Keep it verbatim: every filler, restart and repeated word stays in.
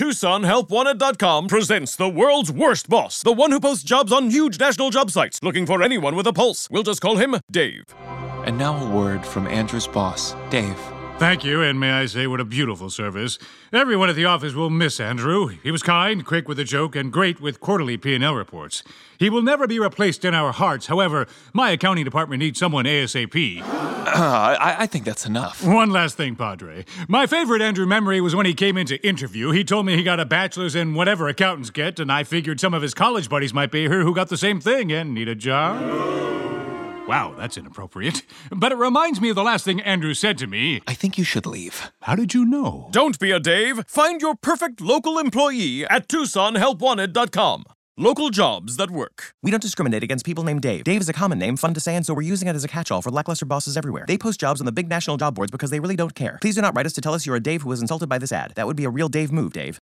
Tucson Help Wanted dot com presents the world's worst boss, the one who posts jobs on huge national job sites, looking for anyone with a pulse. We'll just call him Dave. And now a word from Andrew's boss, Dave. Thank you, and may I say what a beautiful service. Everyone at the office will miss Andrew. He was kind, quick with a joke, and great with quarterly P and L reports. He will never be replaced in our hearts. However, my accounting department needs someone ASAP. Uh, I, I think that's enough. One last thing, Padre. My favorite Andrew memory was when he came in to interview. He told me he got a bachelor's in whatever accountants get, and I figured some of his college buddies might be here who got the same thing and need a job. Wow, that's inappropriate. But it reminds me of the last thing Andrew said to me. I think you should leave. How did you know? Don't be a Dave. Find your perfect local employee at Tucson Help Wanted dot com. Local jobs that work. We don't discriminate against people named Dave. Dave is a common name, fun to say, and so we're using it as a catch-all for lackluster bosses everywhere. They post jobs on the big national job boards because they really don't care. Please do not write us to tell us you're a Dave who was insulted by this ad. That would be a real Dave move, Dave.